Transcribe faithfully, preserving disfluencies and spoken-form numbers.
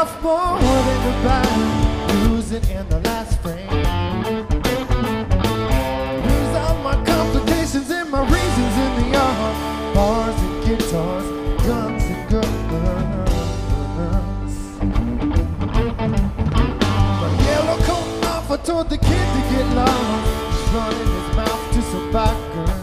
off more than the battle, losing in the last frame. Lose all my complications and my reasons in the art, bars and guitars, guns and girls. My yellow coat off, I told the kid to get lost. He's running his mouth to some back girl.